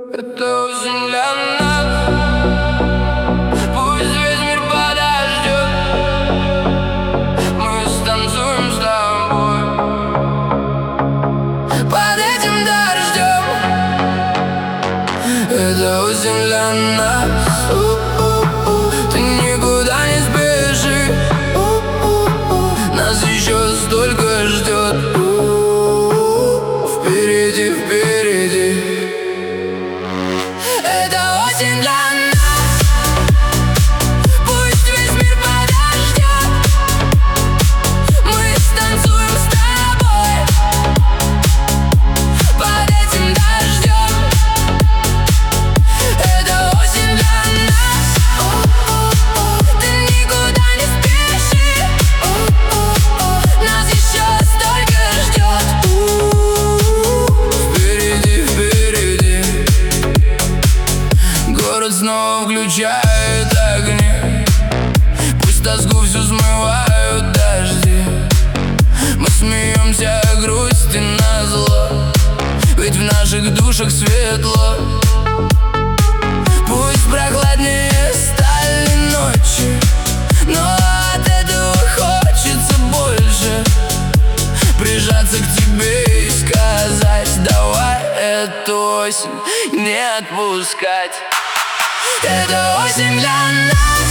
Это осень для нас. Пусть весь мир подождет. Мы станцуем с тобой под этим дождем. Это осень для нас. Ты никуда не спеши. Нас еще столько ждет. Впереди, впереди. Это осень для нас. Пусть весь мир подождет. Мы станцуем с тобой под этим дождем. Это осень для нас. Ты никуда не спеши. Нас еще столько ждет. Впереди, впереди. Город снова включает огни. Пусть тоску всю смывают дожди. Мы смеемся о грусти назло, ведь в наших душах светло. Пусть прохладнее стали ночи, но от этого хочется больше прижаться к тебе и сказать: давай эту осень не отпускать. Это осень для нас.